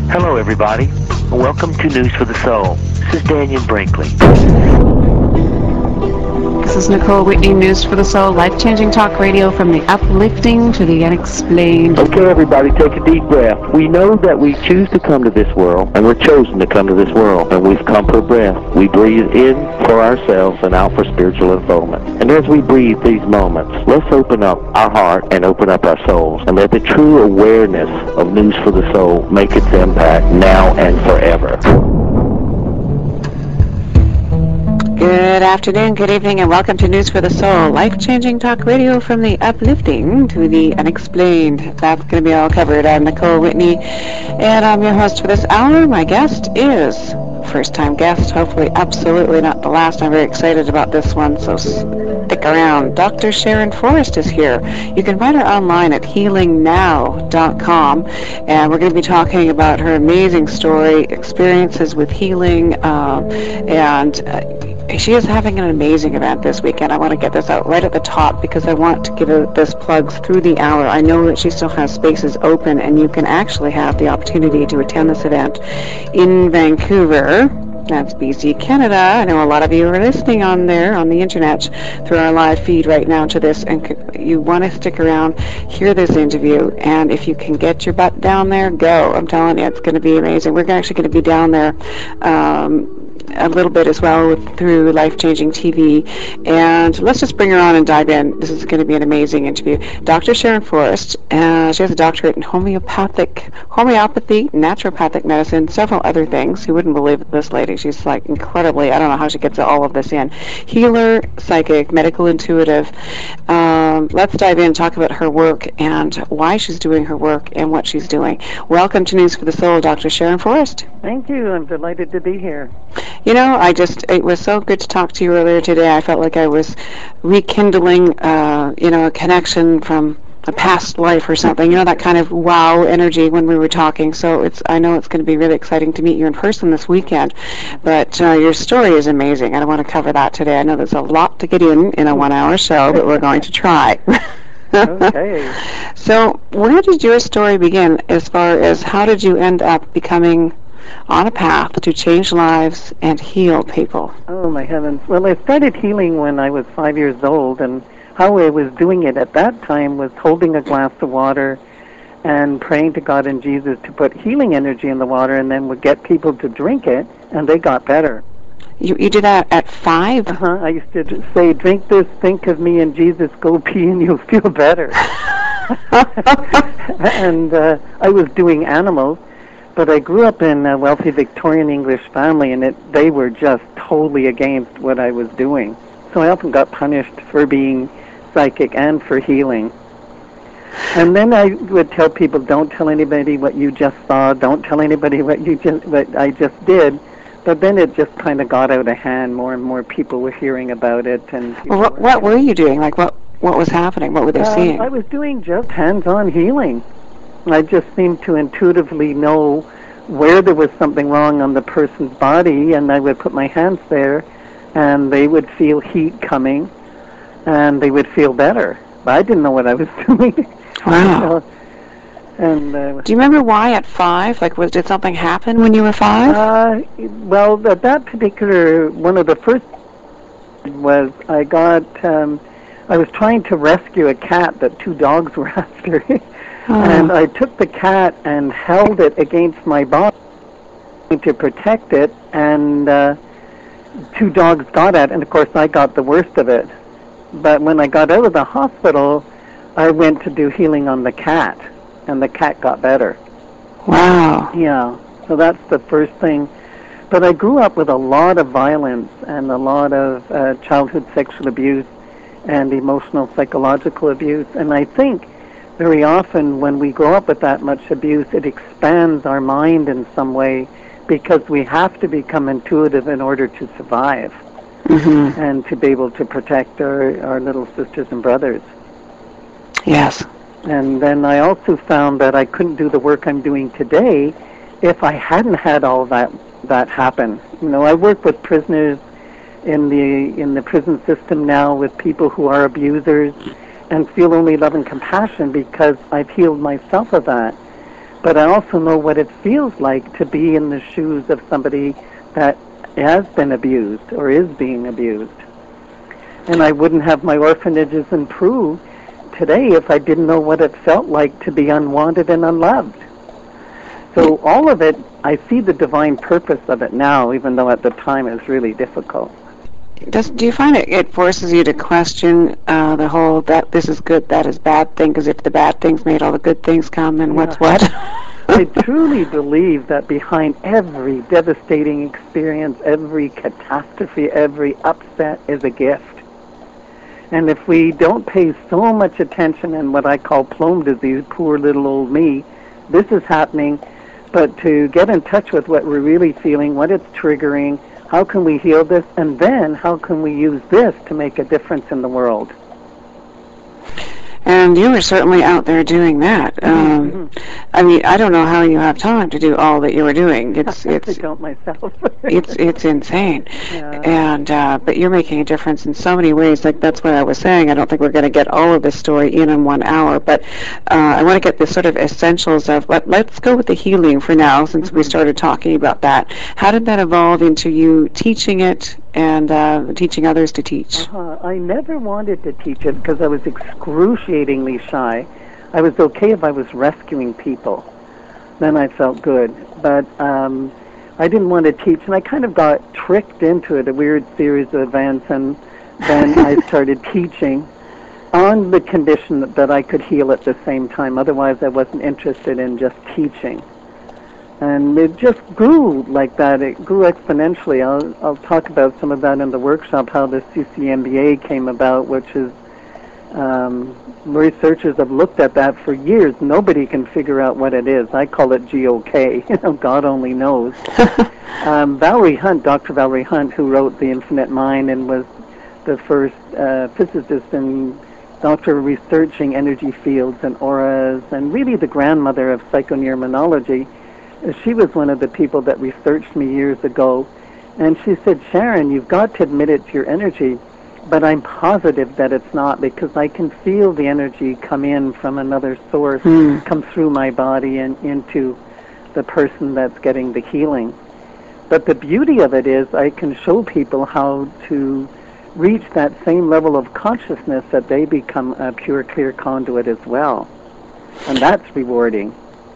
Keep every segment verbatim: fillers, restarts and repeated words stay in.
Hello, everybody. Welcome to News for the Soul. This is Daniel Brinkley. This is Nicole Whitney, News for the Soul, life-changing talk radio from the uplifting to the unexplained. Okay, everybody, take a deep breath. We know that we choose to come to this world, and we're chosen to come to this world, and we've come for breath. We breathe in for ourselves and out for spiritual unfoldment. And as we breathe these moments, let's open up our heart and open up our souls, and let the true awareness of News for the Soul make its impact now and forever. Good afternoon, good evening, and welcome to News for the Soul, life-changing talk radio from the uplifting to the unexplained. That's going to be all covered. I'm Nicole Whitney, and I'm your host for this hour. My guest is first-time guest, hopefully absolutely not the last. I'm very excited about this one, so stick around. Doctor Sharon Forrest is here. You can find her online at healing now dot com, and we're going to be talking about her amazing story, experiences with healing, uh, and uh, she is having an amazing event this weekend. I want to get this out right at the top because I want to give her this plugs through the hour. I know that she still has spaces open, and you can actually have the opportunity to attend this event in Vancouver. That's B C, Canada. I know a lot of you are listening on there on the internet through our live feed right now to this, and you want to stick around, hear this interview, and if you can get your butt down there, go. I'm telling you, it's going to be amazing. We're actually going to be down there um, a little bit as well with, through Life Changing T V, and let's just bring her on and dive in. This is going to be an amazing interview. Doctor Sharon Forrest, uh, she has a doctorate in homeopathic, homeopathy, naturopathic medicine, several other things. You wouldn't believe it, this lady. She's like incredibly, I don't know how she gets all of this in. Healer, psychic, medical intuitive. Um, let's dive in and talk about her work and why she's doing her work and what she's doing. Welcome to News for the Soul, Doctor Sharon Forrest. Thank you. I'm delighted to be here. You know, I just, it was so good to talk to you earlier today. I felt like I was rekindling, uh, you know, a connection from a past life or something, you know, that kind of wow energy when we were talking. So it's, I know it's going to be really exciting to meet you in person this weekend, but uh, your story is amazing. I don't want to cover that today. I know there's a lot to get in in a one-hour show, but we're going to try. Okay. So where did your story begin as far as how did you end up becoming on a path to change lives and heal people? Oh, my heavens. Well, I started healing when I was five years old, and how I was doing it at that time was holding a glass of water and praying to God and Jesus to put healing energy in the water, and then would get people to drink it, and they got better. You you did that at five? Uh-huh. I used to say, drink this, think of me, and Jesus, go pee, and you'll feel better. And uh, I was doing animals. But I grew up in a wealthy Victorian English family, and it, they were just totally against what I was doing. So I often got punished for being psychic and for healing. And then I would tell people, don't tell anybody what you just saw, don't tell anybody what you just what I just did. But then it just kind of got out of hand. More and more people were hearing about it. And well, what, what were you doing? Like, what, what was happening? What were they uh, seeing? I was doing just hands-on healing. I just seemed to intuitively know where there was something wrong on the person's body, and I would put my hands there, and they would feel heat coming, and they would feel better. But I didn't know what I was doing. Wow. And uh, do you remember why at five? Like, was did something happen when you were five? Uh, well, at that particular, one of the first was I got, um, I was trying to rescue a cat that two dogs were after. Oh. And I took the cat and held it against my body to protect it, and uh, two dogs got it, and of course I got the worst of it. But when I got out of the hospital, I went to do healing on the cat, and the cat got better. Wow. Yeah, so that's the first thing. But I grew up with a lot of violence and a lot of uh, childhood sexual abuse and emotional psychological abuse, and I think very often when we grow up with that much abuse, it expands our mind in some way because we have to become intuitive in order to survive mm-hmm. and to be able to protect our, our little sisters and brothers. Yes. And then I also found that I couldn't do the work I'm doing today if I hadn't had all that that happen. You know, I work with prisoners in the in the prison system now with people who are abusers, and feel only love and compassion because I've healed myself of that. but I also know what it feels like to be in the shoes of somebody that has been abused or is being abused. And I wouldn't have my orphanages in Peru today if I didn't know what it felt like to be unwanted and unloved. So all of it, I see the divine purpose of it now, even though at the time it was really difficult. Does, do you find it, it forces you to question uh, the whole that this is good, that is bad thing, because if the bad things made all the good things come, then what's what? I truly believe that behind every devastating experience, every catastrophe, every upset is a gift. And if we don't pay so much attention in what I call plum disease, poor little old me, this is happening, but to get in touch with what we're really feeling, what it's triggering, how can we heal this, and then how can we use this to make a difference in the world? And you were certainly out there doing that. Um, Mm-hmm. I mean, I don't know how you have time to do all that you were doing. It's it's I don't myself. it's it's insane. Yeah. And uh, but you're making a difference in so many ways. Like that's what I was saying. I don't think we're going to get all of this story in in one hour, but uh, I want to get the sort of essentials of. Let, let's go with the healing for now, since Mm-hmm. we started talking about that. How did that evolve into you teaching it and uh, teaching others to teach? Uh-huh. I never wanted to teach it because I was excruciatingly shy. I was okay if I was rescuing people. Then I felt good. But um, I didn't want to teach, and I kind of got tricked into it, a weird series of events, and then I started teaching on the condition that, that I could heal at the same time. Otherwise, I wasn't interested in just teaching. And it just grew like that. It grew exponentially. I'll, I'll talk about some of that in the workshop, how the C C M B A came about, which is um, researchers have looked at that for years. Nobody can figure out what it is. I call it G O K. You know, God only knows. um, Valerie Hunt, Doctor Valerie Hunt, who wrote The Infinite Mind and was the first uh, physicist and doctor researching energy fields and auras, and really the grandmother of psychoneuroimmunology. She was one of the people that researched me years ago, and she said, Sharon, you've got to admit it to your energy, but I'm positive that it's not, because I can feel the energy come in from another source, Mm. come through my body and into the person that's getting the healing. But the beauty of it is I can show people how to reach that same level of consciousness that they become a pure, clear conduit as well. And that's rewarding.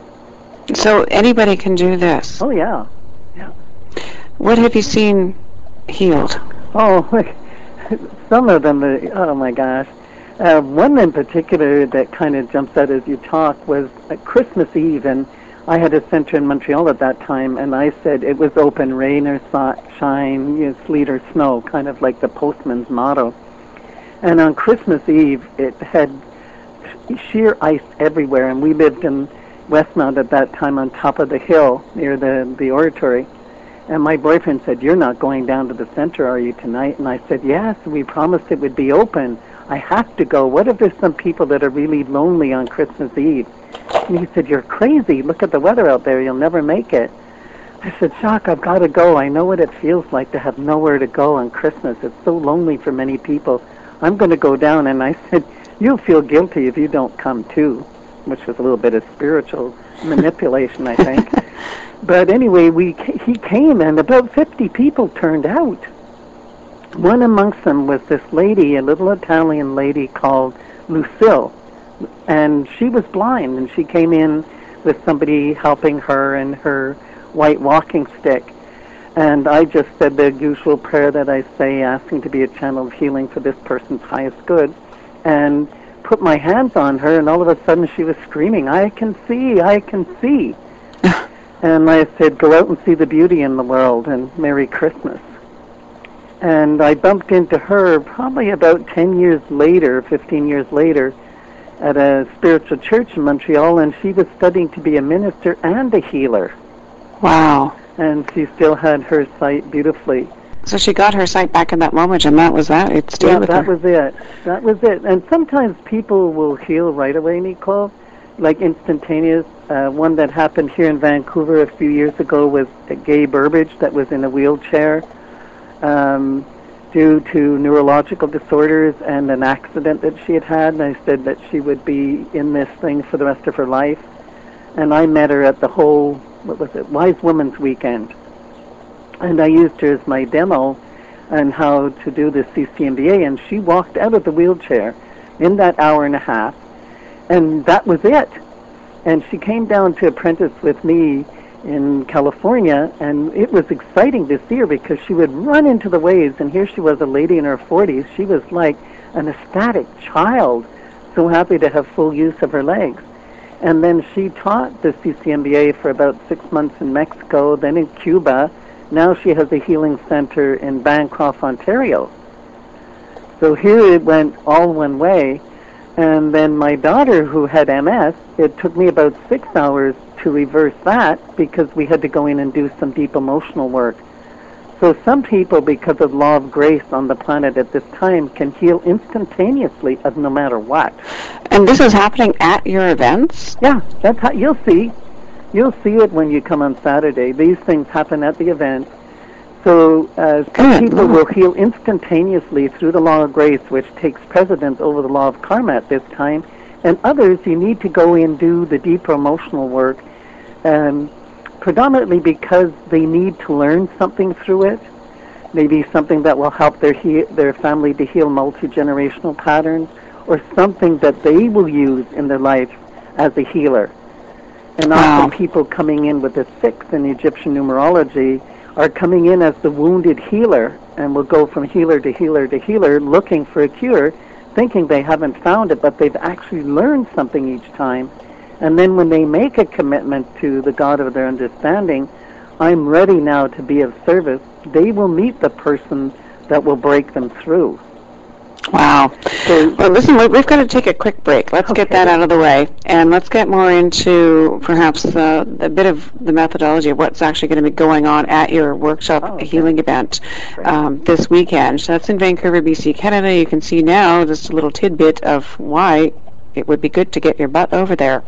So anybody can do this. Oh, yeah. Yeah. What have you seen healed? Oh, some of them, are, oh my gosh. Uh, one in particular that kind of jumps out as you talk was at Christmas Eve, and I had a center in Montreal at that time, and I said it was open, rain or shine, you know, sleet or snow, kind of like the postman's motto. And on Christmas Eve, it had sheer ice everywhere, and we lived in Westmount at that time on top of the hill near the, the oratory. And my boyfriend said, you're not going down to the center, are you, tonight? And I said, yes, we promised it would be open. I have to go. What if there's some people that are really lonely on Christmas Eve? And he said, you're crazy. Look at the weather out there. You'll never make it. I said, Jacques, I've got to go. I know what it feels like to have nowhere to go on Christmas. It's so lonely for many people. I'm going to go down. And I said, you'll feel guilty if you don't come too, which was a little bit of spiritual manipulation, I think. But anyway, we he came, and about fifty people turned out. One amongst them was this lady, a little Italian lady called Lucille, and she was blind, and she came in with somebody helping her and her white walking stick. And I just said the usual prayer that I say, asking to be a channel of healing for this person's highest good, and put my hands on her, and all of a sudden she was screaming, I can see, I can see. And I said, go out and see the beauty in the world, and Merry Christmas. And I bumped into her probably about ten years later, fifteen years later, at a spiritual church in Montreal, and she was studying to be a minister and a healer. Wow. And she still had her sight beautifully. So she got her sight back in that moment, and that was that. It stayed Yeah, with that her. was it. That was it. And sometimes people will heal right away, Nicole, like instantaneous. Uh, one that happened here in Vancouver a few years ago was a Gay Burbage that was in a wheelchair um, due to neurological disorders and an accident that she had had. And I said that she would be in this thing for the rest of her life. and I met her at the whole, what was it, Wise Women's Weekend. And I used her as my demo on how to do the C C M B A, and she walked out of the wheelchair in that hour and a half, and that was it. And she came down to apprentice with me in California, and it was exciting to see her because she would run into the waves, and here she was, a lady in her forties. She was like an ecstatic child, so happy to have full use of her legs. And then she taught the C C M B A for about six months in Mexico, then in Cuba. Now she has a healing center in Bancroft, Ontario. So here it went all one way. And then my daughter, who had M S, it took me about six hours to reverse that because we had to go in and do some deep emotional work. So some people, because of law of grace on the planet at this time, can heal instantaneously of no matter what. And this is happening at your events? Yeah, that's how you'll see. You'll see it when you come on Saturday. These things happen at the event. So uh, some Good people Lord. will heal instantaneously through the law of grace, which takes precedence over the law of karma at this time. And others, you need to go in and do the deeper emotional work, um, predominantly because they need to learn something through it. Maybe something that will help their he- their family to heal multi-generational patterns, or something that they will use in their life as a healer. And often Wow. people coming in with a six in Egyptian numerology are coming in as the wounded healer, and will go from healer to healer to healer looking for a cure, thinking they haven't found it, but they've actually learned something each time. And then when they make a commitment to the God of their understanding, I'm ready now to be of service, they will meet the person that will break them through. Wow. So, Well, listen, we- we've got to take a quick break. Let's get Okay. that out of the way, and let's get more into perhaps uh, a bit of the methodology of what's actually going to be going on at your workshop Oh, okay. healing event Great. um, this weekend. So that's in Vancouver, B C, Canada. You can see now just a little tidbit of why it would be good to get your butt over there.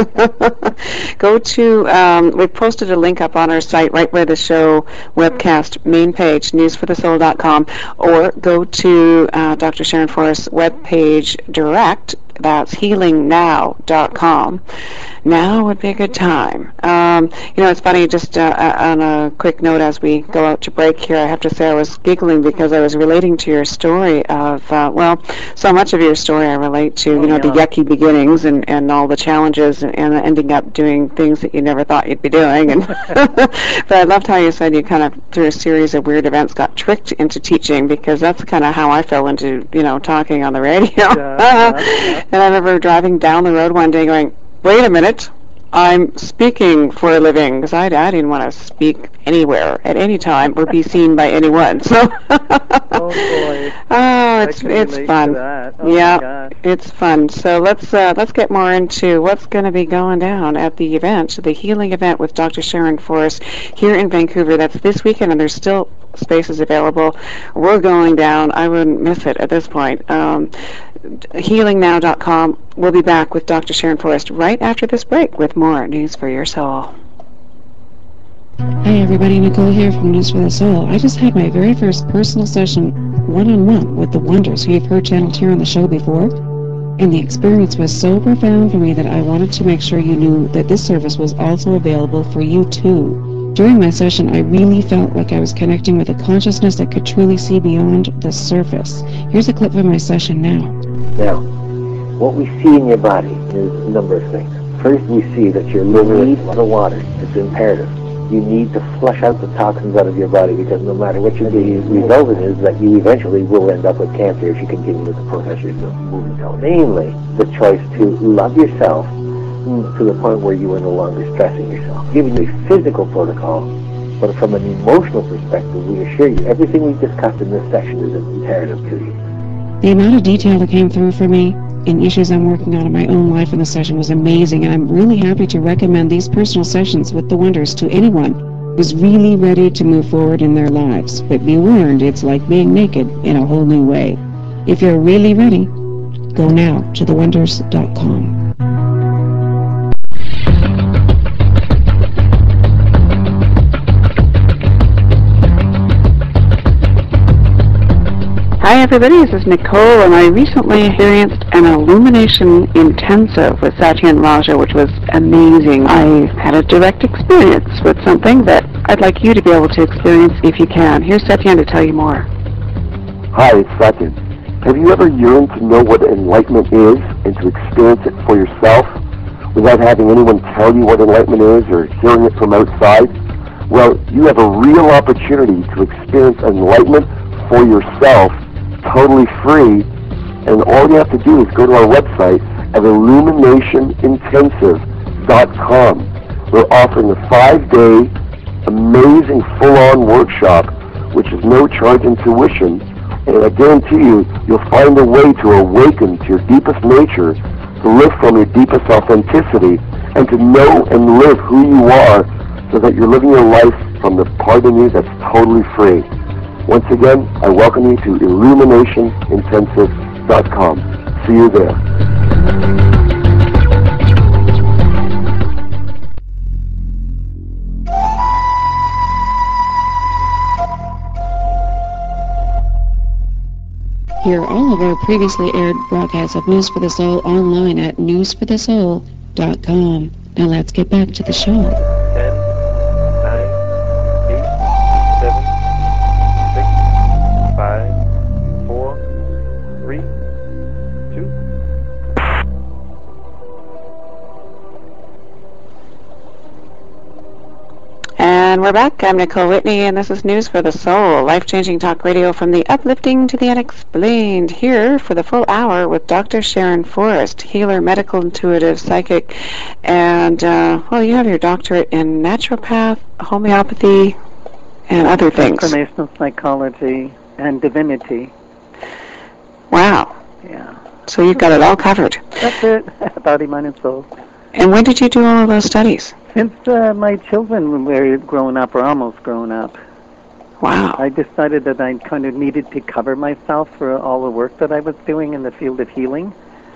Go to, um, we've posted a link up on our site right where the show webcast main page, news for the soul dot com, or go to uh, Doctor Sharon Forrest's webpage direct. That's healing now dot com. Now would be a good time. Um, you know, it's funny, just uh, uh, on a quick note as we go out to break here, I have to say I was giggling because I was relating to your story of, uh, well, so much of your story I relate to, you Oh, know, the yeah. yucky beginnings and, and all the challenges and, and ending up doing things that you never thought you'd be doing. And but I loved how you said you kind of, through a series of weird events, got tricked into teaching, because that's kind of how I fell into, you know, talking on the radio. Yeah, yeah, yeah. And I remember driving down the road one day going, wait a minute, I'm speaking for a living, because I, I didn't want to speak anywhere at any time or be seen by anyone. So, Oh, boy. oh, it's I can it's relate to fun. that. Oh, my Yeah, God. it's fun. So let's uh, let's get more into what's going to be going down at the event, the healing event with Doctor Sharon Forrest here in Vancouver. That's this weekend, and there's still spaces available. We're going down. I wouldn't miss it at this point. Um, healing now dot com. We'll be back with Doctor Sharon Forrest right after this break with more News for Your Soul. Hi everybody, Nicole here from News for the Soul. I just had my very first personal session one-on-one with the Wonders, who you've heard channeled here on the show before. And the experience was so profound for me that I wanted to make sure you knew that this service was also available for you too. During my session, I really felt like I was connecting with a consciousness that could truly see beyond the surface. Here's a clip from my session now. Now, what we see in your body is a number of things. First, we see that your liver needs a lot of water. It's imperative. You need to flush out the toxins out of your body, because no matter what you do, the result is that you eventually will end up with cancer if you continue with the process you're moving down. Mainly, the choice to love yourself to the point where you are no longer stressing yourself. Giving you a physical protocol, but from an emotional perspective, we assure you everything we've discussed in this session is imperative to you. The amount of detail that came through for me in issues I'm working on in my own life in the session was amazing, and I'm really happy to recommend these personal sessions with the Wonders to anyone who's really ready to move forward in their lives. But be warned, it's like being naked in a whole new way. If you're really ready, go now to the wonders dot com. Hi Hi everybody, this is Nicole, and I recently experienced an illumination intensive with Satyen Raja, which was amazing. I had a direct experience with something that I'd like you to be able to experience if you can. Here's Satyen to tell you more. Hi, it's Satyen. Have you ever yearned to know what enlightenment is and to experience it for yourself without having anyone tell you what enlightenment is or hearing it from outside? Well, you have a real opportunity to experience enlightenment for yourself, totally free, and all you have to do is go to our website at illumination intensive dot com. We're offering a five-day, amazing full-on workshop, which is no charge in tuition, and I guarantee you, you'll find a way to awaken to your deepest nature, to live from your deepest authenticity, and to know and live who you are so that you're living your life from the part of you that's totally free. Once again, I welcome you to illumination intensive dot com. See you there. Hear all of our previously aired broadcasts of News for the Soul online at news for the soul dot com. Now let's get back to the show. ten, nine, eight, seven, six, five, four, three, two. And we're back. I'm Nicole Whitney, and this is News for the Soul, life-changing talk radio from the uplifting to the unexplained. Here for the full hour with Doctor Sharon Forrest, healer, medical intuitive, psychic, and, uh, well, you have your doctorate in naturopath, homeopathy, and other things. Transformational psychology and divinity. Wow. Yeah. So you've got it all covered. That's it. Body, mind, and soul. And when did you do all of those studies? Since uh, my children were grown up or almost grown up, Wow. I decided that I kind of needed to cover myself for all the work that I was doing in the field of healing.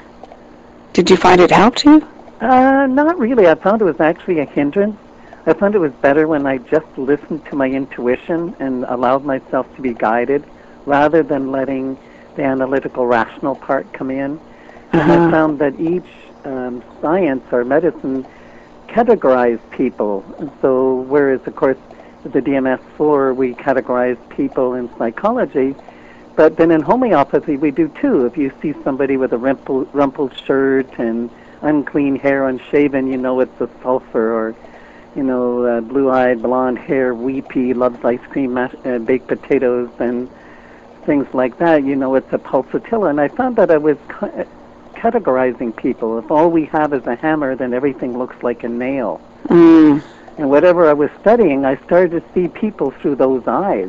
Did you find it helped you? Uh, not really. I found it was actually a hindrance. I found it was better when I just listened to my intuition and allowed myself to be guided rather than letting the analytical, rational part come in. And Uh-huh. I found that each um, science or medicine categorize people. And so whereas, of course, with the D M S four, we categorize people in psychology, but then in homeopathy, we do too. If you see somebody with a rumpled, rumpled shirt and unclean hair, unshaven, you know it's a sulfur, or, you know, uh, blue-eyed, blonde hair, weepy, loves ice cream, mash, uh, baked potatoes, and things like that, you know it's a pulsatilla. And I found that I was ca- categorizing people. If all we have is a hammer, then everything looks like a nail. Mm. And whatever I was studying, I started to see people through those eyes.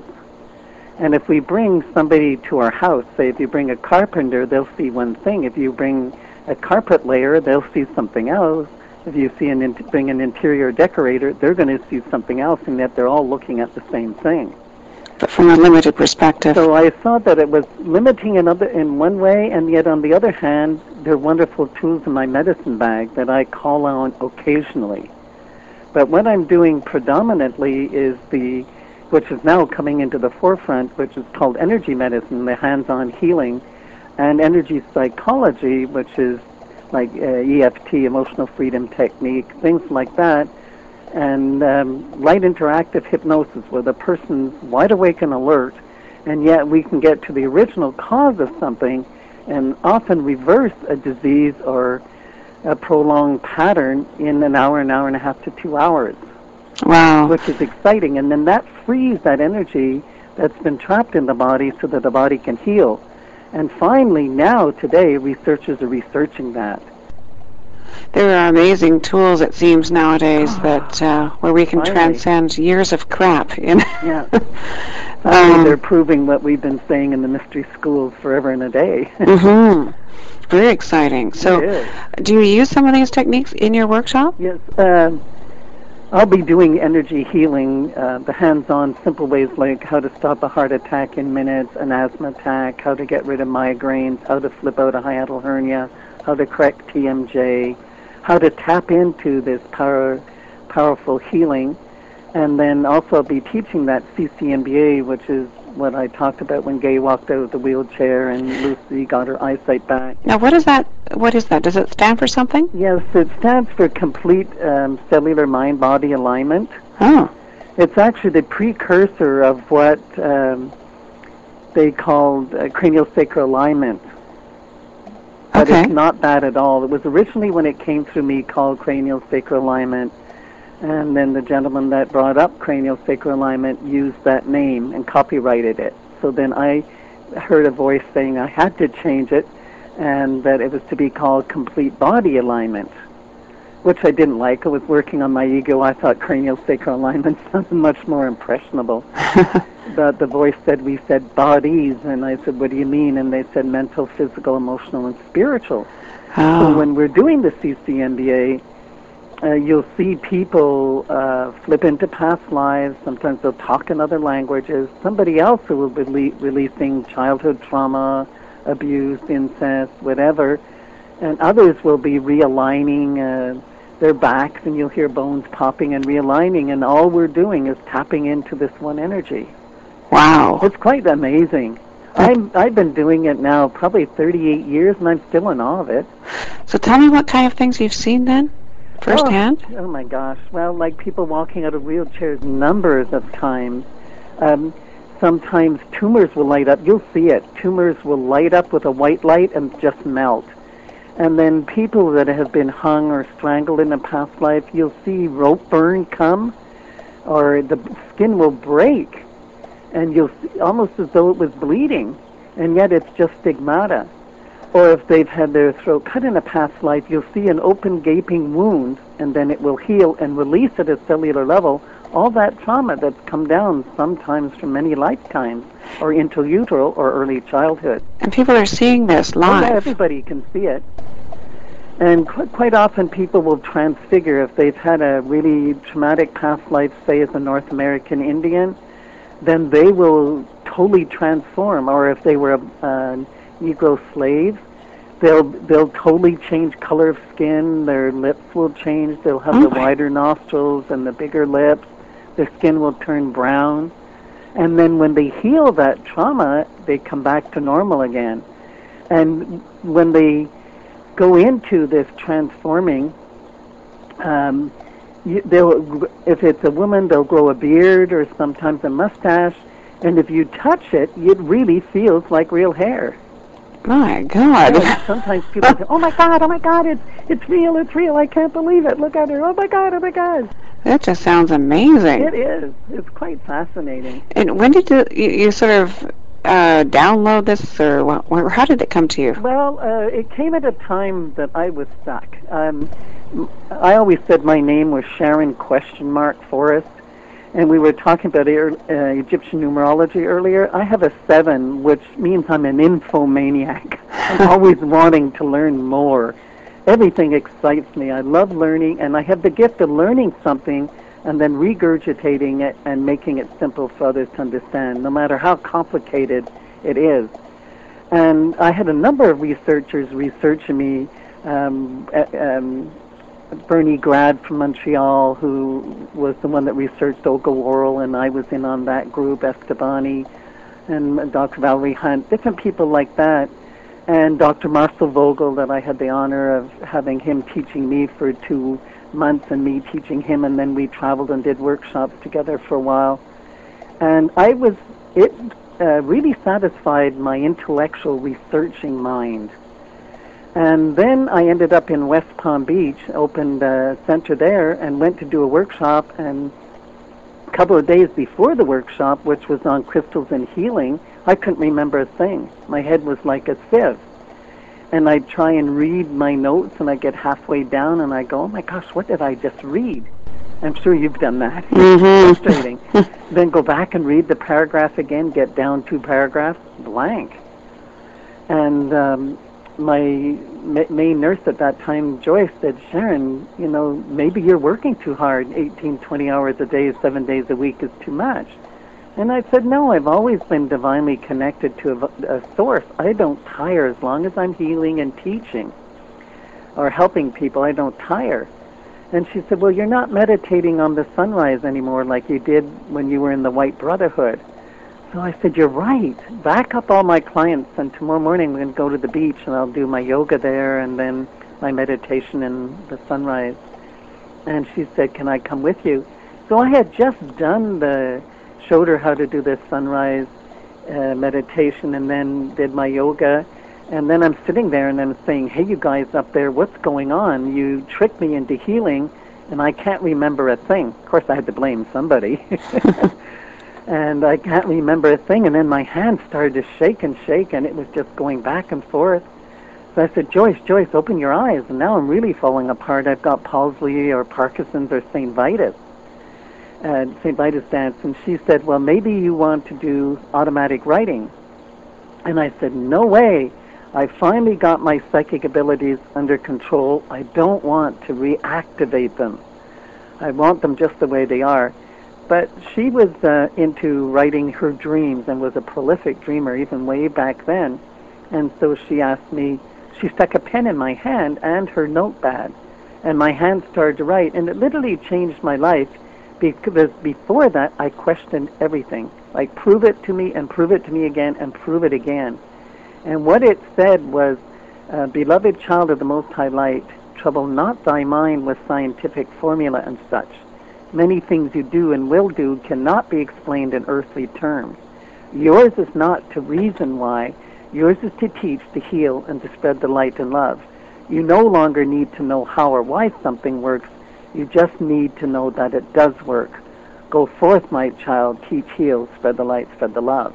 And if we bring somebody to our house, say if you bring a carpenter, they'll see one thing. If you bring a carpet layer, they'll see something else. If you see an in- bring an interior decorator, they're going to see something else, and yet they're all looking at the same thing. But from a limited perspective. So I thought that it was limiting in, other, in one way, and yet on the other hand, they're wonderful tools in my medicine bag that I call on occasionally. But what I'm doing predominantly is the, which is now coming into the forefront, which is called energy medicine, the hands-on healing, and energy psychology, which is like uh, E F T, emotional freedom technique, things like that, and um, light interactive hypnosis, where the person's wide awake and alert, and yet we can get to the original cause of something and often reverse a disease or a prolonged pattern in an hour, an hour and a half to two hours, Wow. which is exciting. And then that frees that energy that's been trapped in the body so that the body can heal. And finally, now, today, researchers are researching that. There are amazing tools, it seems, nowadays that uh, where we can Finally. transcend years of crap. You know? Yeah. Finally, Um, they're proving what we've been saying in the mystery schools forever and a day. Mm-hmm. Very exciting. So, It is. do you use some of these techniques in your workshop? Yes. Um, I'll be doing energy healing, uh, the hands-on simple ways like how to stop a heart attack in minutes, an asthma attack, how to get rid of migraines, how to flip out a hiatal hernia, how to correct T M J, how to tap into this power, powerful healing. And then also I'll be teaching that C C M B A, which is what I talked about when Gay walked out of the wheelchair and Lucy got her eyesight back. Now, what is that? What is that? Does it stand for something? Yes, it stands for complete um, cellular mind-body alignment. Oh. It's actually the precursor of what um, they called uh, craniosacral alignment. But Okay. it's not that at all. It was originally, when it came through me, called craniosacral alignment. And then the gentleman that brought up craniosacral alignment used that name and copyrighted it. So then I heard a voice saying I had to change it, and that it was to be called complete body alignment, which I didn't like. I was working on my ego. I thought craniosacral alignment sounded much more impressionable. But the voice said, we said bodies, and I said, what do you mean? And they said mental, physical, emotional, and spiritual. Oh. So when we're doing the C C M B A, uh, you'll see people uh, flip into past lives. Sometimes they'll talk in other languages. Somebody else who will be rele- releasing childhood trauma, abuse, incest, whatever. And others will be realigning uh, their backs, and you'll hear bones popping and realigning. And all we're doing is tapping into this one energy. Wow. It's quite amazing. I'm, I've been doing it now probably thirty-eight years, and I'm still in awe of it. So tell me what kind of things you've seen then, firsthand. Oh, oh my gosh. Well, like people walking out of wheelchairs numbers of times. Um, sometimes tumors will light up. You'll see it. Tumors will light up with a white light and just melt. And then people that have been hung or strangled in a past life, you'll see rope burn come, or the skin will break, and you'll see almost as though it was bleeding, and yet it's just stigmata. Or if they've had their throat cut in a past life, you'll see an open gaping wound, and then it will heal and release at a cellular level all that trauma that's come down sometimes from many lifetimes, or intra-uteral or early childhood. And people are seeing this Oh, yeah, live. everybody can see it. And qu- quite often people will transfigure if they've had a really traumatic past life, say as a North American Indian, then they will totally transform. Or if they were a uh, Negro slave, they'll they'll totally change color of skin. Their lips will change. They'll have the Okay. wider nostrils and the bigger lips. Their skin will turn brown. And then when they heal that trauma, they come back to normal again. And when they go into this transforming, um, you, they'll, if it's a woman, they'll grow a beard or sometimes a mustache, and if you touch it, it really feels like real hair. My God. And sometimes people say, oh my God, oh my God, it's, it's real, it's real, I can't believe it, look at her, oh my God, oh my God. That just sounds amazing. It is, it's quite fascinating. And when did you, you, you sort of uh, download this, or wh- wh- how did it come to you? Well, uh, it came at a time that I was stuck. Um, I always said my name was Sharon question mark Forrest, and we were talking about er, uh, Egyptian numerology earlier. I have a seven, which means I'm an infomaniac. I'm always wanting to learn more. Everything excites me. I love learning, and I have the gift of learning something and then regurgitating it and making it simple for others to understand, no matter how complicated it is. And I had a number of researchers researching me, um, uh, um, Bernie Grad from Montreal, who was the one that researched Olga Worrell, and I was in on that group, Estabani, and Doctor Valerie Hunt, different people like that. And Doctor Marcel Vogel, that I had the honor of having him teaching me for two months and me teaching him, and then we traveled and did workshops together for a while. And I was, it uh, really satisfied my intellectual researching mind. And then I ended up in West Palm Beach, opened a center there, and went to do a workshop. And a couple of days before the workshop, which was on crystals and healing, I couldn't remember a thing. My head was like a sieve. And I'd try and read my notes, and I get halfway down, and I go, oh my gosh, what did I just read? I'm sure you've done that. Mm-hmm. It's frustrating. Then go back and read the paragraph again, get down two paragraphs, blank. And um, my ma- main nurse at that time, Joyce, said, Sharon, you know, maybe you're working too hard. eighteen, twenty hours a day, seven days a week is too much. And I said, no, I've always been divinely connected to a, a source. I don't tire as long as I'm healing and teaching or helping people. I don't tire. And she said, well, you're not meditating on the sunrise anymore like you did when you were in the White Brotherhood. So I said, you're right. Back up all my clients, and tomorrow morning we're going to go to the beach, and I'll do my yoga there, and then my meditation in the sunrise. And she said, can I come with you? So I had just done the, showed her how to do the sunrise uh, meditation, and then did my yoga. And then I'm sitting there, and I'm saying, hey, you guys up there, what's going on? You tricked me into healing, and I can't remember a thing. Of course, I had to blame somebody. And I can't remember a thing. And then my hand started to shake and shake, and it was just going back and forth. So I said, Joyce, Joyce, open your eyes. And now I'm really falling apart. I've got palsy or Parkinson's or Saint Vitus, uh, Saint Vitus dance. And she said, well, maybe you want to do automatic writing. And I said, no way. I finally got my psychic abilities under control. I don't want to reactivate them. I want them just the way they are. But she was uh, into writing her dreams and was a prolific dreamer even way back then. And so she asked me, she stuck a pen in my hand and her notepad, and my hand started to write. And it literally changed my life, because before that I questioned everything. Like, prove it to me and prove it to me again and prove it again. And what it said was, uh, beloved child of the Most High Light, trouble not thy mind with scientific formula and such. Many things you do and will do cannot be explained in earthly terms. Yours is not to reason why. Yours is to teach, to heal, and to spread the light and love. You no longer need to know how or why something works. You just need to know that it does work. Go forth, my child, teach, heal, spread the light, spread the love.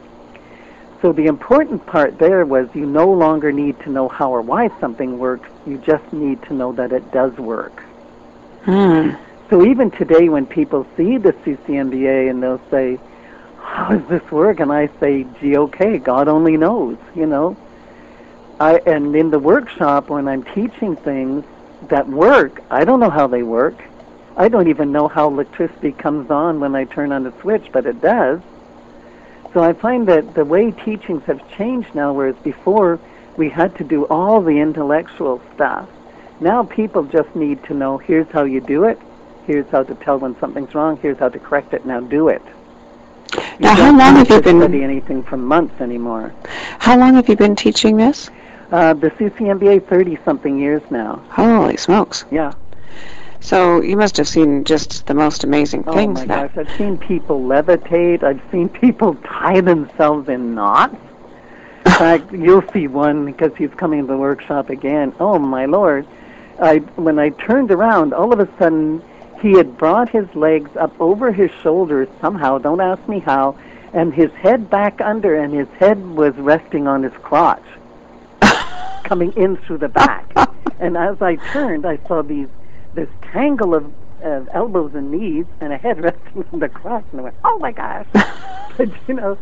So the important part there was, you no longer need to know how or why something works. You just need to know that it does work. Hmm. So even today, when people see the C C M B A and they'll say, how does this work? And I say, gee, okay, God only knows, you know. I And in the workshop, when I'm teaching things that work, I don't know how they work. I don't even know how electricity comes on when I turn on the switch, but it does. So I find that the way teachings have changed now, whereas before we had to do all the intellectual stuff. Now people just need to know, here's how you do it. Here's how to tell when something's wrong. Here's how to correct it. Now do it. You now, how long have you been study anything for months anymore? How long have you been teaching this? Uh, the C C M B A, thirty-something years now. Holy smokes! Yeah. So you must have seen just the most amazing Oh things. my that. gosh! I've seen people levitate. I've seen people tie themselves in knots. In fact, you'll see one because he's coming to the workshop again. Oh my Lord! I when I turned around, all of a sudden, he had brought his legs up over his shoulders somehow, don't ask me how, and his head back under, and his head was resting on his crotch, coming in through the back. And as I turned, I saw these this tangle of uh, elbows and knees and a head resting on the crotch, and I went, oh my gosh. But, you know,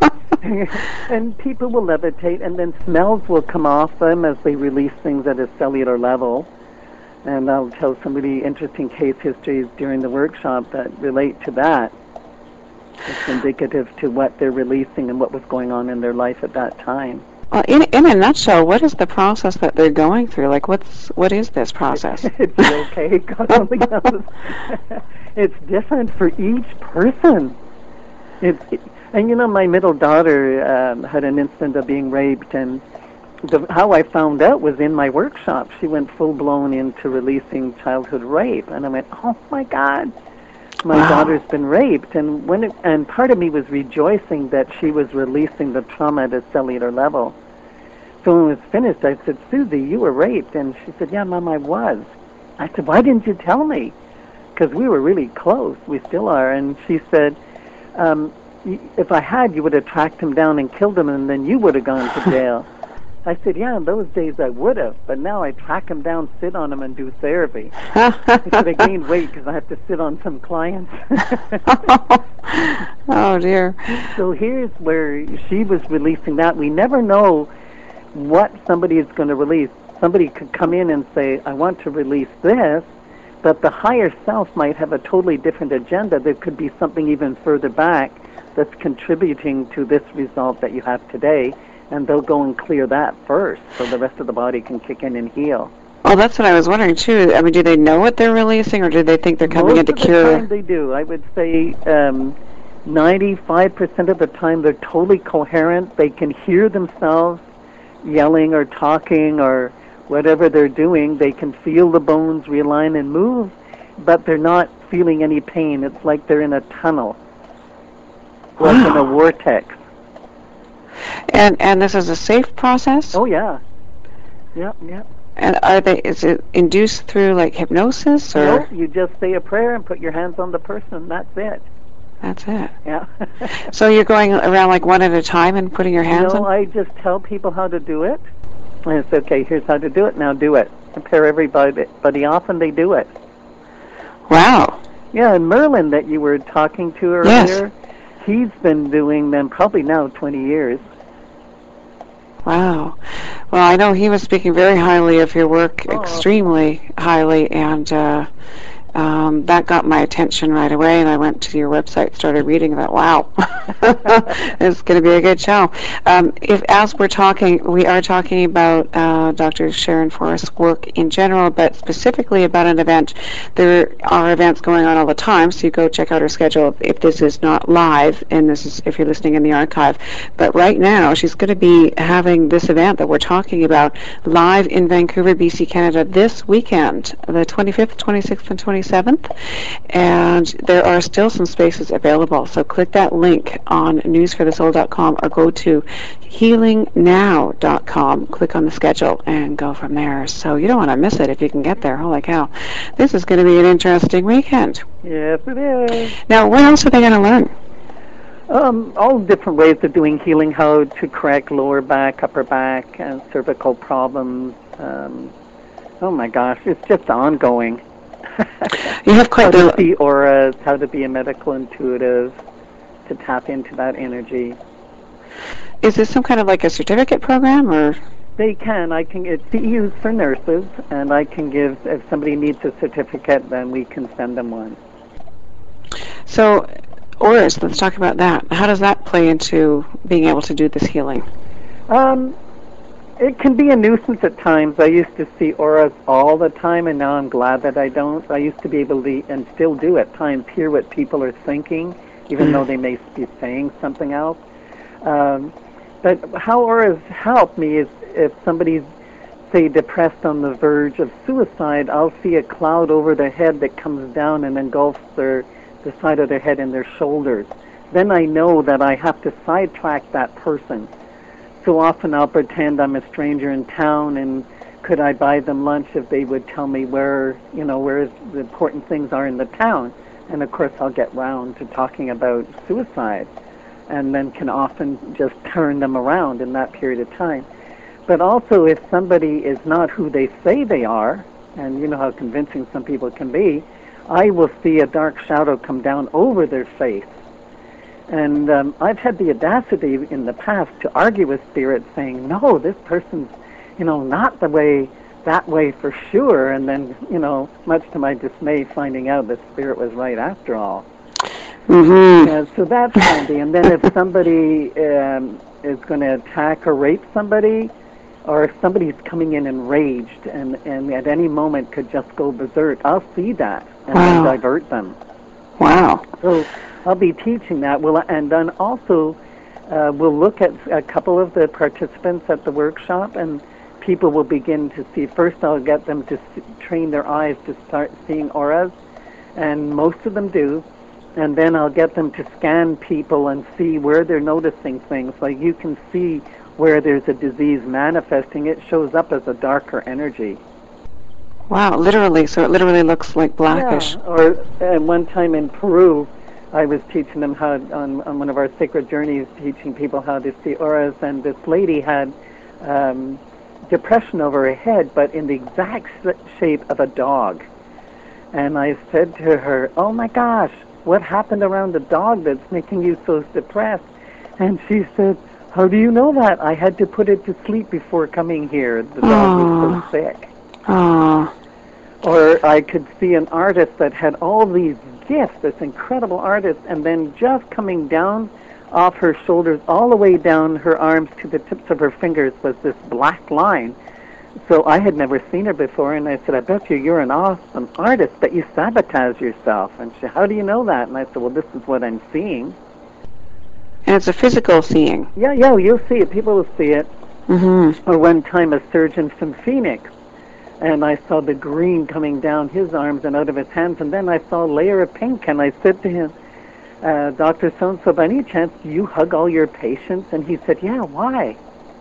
and people will levitate, and then smells will come off them as they release things at a cellular level. And I'll tell some really interesting case histories during the workshop that relate to that. It's indicative to what they're releasing and what was going on in their life at that time. Well, in in a nutshell, what is the process that they're going through? Like, what's what is this process? It's okay. God only knows. It's different for each person. It's it, and you know, my middle daughter um, had an incident of being raped, and The, how I found out was in my workshop. She went full-blown into releasing childhood rape, and I went, oh my God, my wow. daughter's been raped. And when it, and part of me was rejoicing that she was releasing the trauma at a cellular level. So when it was finished, I said, Susie, you were raped. And she said, yeah, Mom, I was. I said, why didn't you tell me? Because we were really close. We still are. And she said, um, if I had, you would have tracked him down and killed him, and then you would have gone to jail. I said, yeah, in those days I would have, but now I track him down, sit on him, and do therapy. I said, I gained weight because I have to sit on some clients. Oh, dear. So here's where she was releasing that. We never know what somebody is going to release. Somebody could come in and say, I want to release this, but the higher self might have a totally different agenda. There could be something even further back that's contributing to this result that you have today. And they'll go and clear that first, so the rest of the body can kick in and heal. Well, that's what I was wondering too. I mean, do they know what they're releasing, or do they think they're coming Most in to of the cure? time they do. I would say um, ninety-five percent of the time they're totally coherent. They can hear themselves yelling or talking or whatever they're doing. They can feel the bones realign and move, but they're not feeling any pain. It's like they're in a tunnel, wow. like in a vortex. And and this is a safe process? Oh, yeah. Yep, yep. And are they, is it induced through like hypnosis or? No, you just say a prayer and put your hands on the person. That's it. That's it. Yeah. So you're going around like one at a time and putting your hands no, on? I just tell people how to do it. And it's okay, here's how to do it, now do it. I pair everybody off and they do it. Wow. Yeah, and Merlin that you were talking to earlier, yes. he's been doing them probably now twenty years. Wow. Well, I know he was speaking very highly of your work, oh. extremely highly, and uh, um, that got my attention right away, and I went to your website, started reading that. Wow. It's going to be a good show. Um, if, as we're talking, we are talking about uh, Doctor Sharon Forrest's work in general, but specifically about an event. There are events going on all the time, so you go check out her schedule if this is not live, and this is if you're listening in the archive. But right now, she's going to be having this event that we're talking about live in Vancouver, B C, Canada this weekend, the twenty-fifth, twenty-sixth, and twenty-seventh. And there are still some spaces available, so click that link on news for the soul dot com or go to healing now dot com, click on the schedule, and go from there. So you don't want to miss it if you can get there. Holy cow. This is going to be an interesting weekend. Yes, it is. Now, what else are they going to learn? Um, all different ways of doing healing, how to correct lower back, upper back, and cervical problems. Um, oh my gosh, it's just ongoing. You have quite how the... to see auras, how to be a medical intuitive, to tap into that energy. Is this some kind of like a certificate program, or? They can. I can. It's used for nurses, and I can give, if somebody needs a certificate, then we can send them one. So, auras, let's talk about that. How does that play into being able to do this healing? Um, it can be a nuisance at times. I used to see auras all the time, and now I'm glad that I don't. I used to be able to, and still do at times, hear what people are thinking, even mm. though they may be saying something else. Um, but how auras help me is if somebody's, say, depressed on the verge of suicide, I'll see a cloud over their head that comes down and engulfs their the side of their head and their shoulders. Then I know that I have to sidetrack that person. So often I'll pretend I'm a stranger in town, and could I buy them lunch if they would tell me where, you know, where the important things are in the town. And of course I'll get round to talking about suicide, and then can often just turn them around in that period of time. But also if somebody is not who they say they are, and you know how convincing some people can be, I will see a dark shadow come down over their face. And um, I've had the audacity in the past to argue with spirits saying, no, this person's, you know, not the way, that way for sure. And then, you know, much to my dismay, finding out the spirit was right after all. Mm-hmm. Yeah, so that's handy. And then if somebody um, is going to attack or rape somebody, or if somebody's coming in enraged and, and at any moment could just go berserk, I'll see that and wow. then divert them. Wow. So I'll be teaching that. We'll, and then also uh, we'll look at a couple of the participants at the workshop, and people will begin to see. First I'll get them to see, train their eyes to start seeing auras, and most of them do. And then I'll get them to scan people and see where they're noticing things. Like you can see where there's a disease manifesting, it shows up as a darker energy. Wow, literally. So it literally looks like blackish. Yeah. Or uh, one time in Peru, I was teaching them how, on, on one of our sacred journeys, teaching people how to see auras, and this lady had um, depression over her head, but in the exact shape of a dog. And I said to her, oh my gosh, what happened around the dog that's making you so depressed? And she said, how do you know that? I had to put it to sleep before coming here. The dog Aww. was so sick. Aww. Or I could see an artist that had all these gifts, this incredible artist, and then just coming down off her shoulders, all the way down her arms to the tips of her fingers was this black line. So I had never seen her before, and I said, I bet you you're an awesome artist, but you sabotage yourself. And she said, how do you know that? And I said, well, this is what I'm seeing. it's a physical seeing. Yeah, yeah, you'll see it. People will see it. Mm-hmm. Or one time a surgeon from Phoenix, and I saw the green coming down his arms and out of his hands, and then I saw a layer of pink, and I said to him, uh, Doctor So-and-so, by any chance, do you hug all your patients? And he said, yeah, why?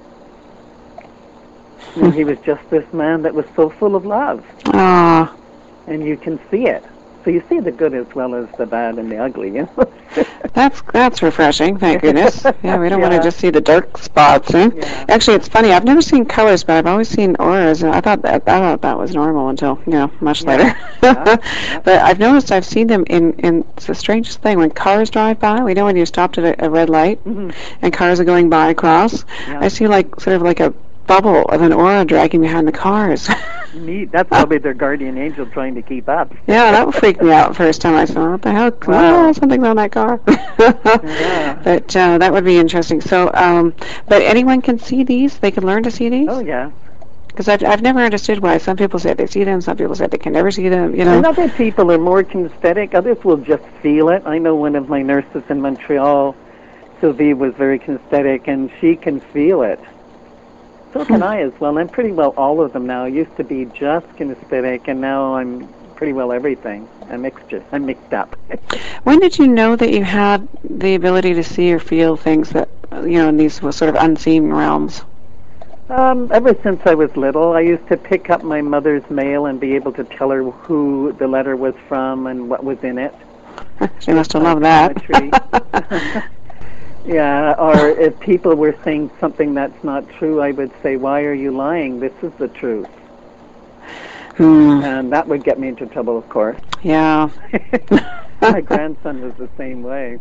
And he was just this man that was so full of love. Ah. And you can see it. So you see the good as well as the bad and the ugly, you know? That's that's refreshing, thank goodness. Yeah, we don't Yeah. want to just see the dark spots. Eh? Yeah. Actually, it's funny. I've never seen colors, but I've always seen auras, and I thought that I thought that was normal until you know much Yeah. later. Yeah. Yeah. But I've noticed I've seen them in in it's the strangest thing when cars drive by. We know when you stopped at a, a red light Mhm. and cars are going by across. Yeah. I see like sort of like a bubble of an aura dragging behind the cars. Neat. That's probably their guardian angel trying to keep up. Yeah, that would freak me out first time I saw it. What the hell? Wow. Oh, something's on that car. Yeah. But uh, that would be interesting. So, um, but anyone can see these? They can learn to see these? Oh, yeah. Because I've, I've never understood why some people say they see them, some people say they can never see them, you know? And other people are more kinesthetic. Others will just feel it. I know one of my nurses in Montreal, Sylvie, was very kinesthetic, and she can feel it. So can I as well. I'm pretty well all of them now. I used to be just kinesthetic, and now I'm pretty well everything. A mixture. I'm mixed up. When did you know that you had the ability to see or feel things that, uh, you know, in these sort of unseen realms? Um, ever since I was little, I used to pick up my mother's mail and be able to tell her who the letter was from and what was in it. She must have loved that. Yeah, or if people were saying something that's not true, I would say, why are you lying? This is the truth. Hmm. And that would get me into trouble, of course. Yeah. My grandson was the same way.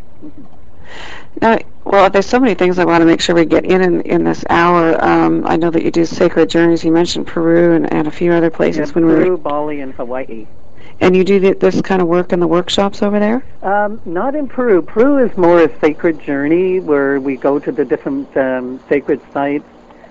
Now, well, there's so many things I want to make sure we get in in, in this hour. Um, I know that you do sacred journeys. You mentioned Peru and, and a few other places. Yeah, when we Peru, were, Bali, and Hawaii. and you do th- this kind of work in the workshops over there? Um, not in Peru. Peru is more a sacred journey where we go to the different um, sacred sites,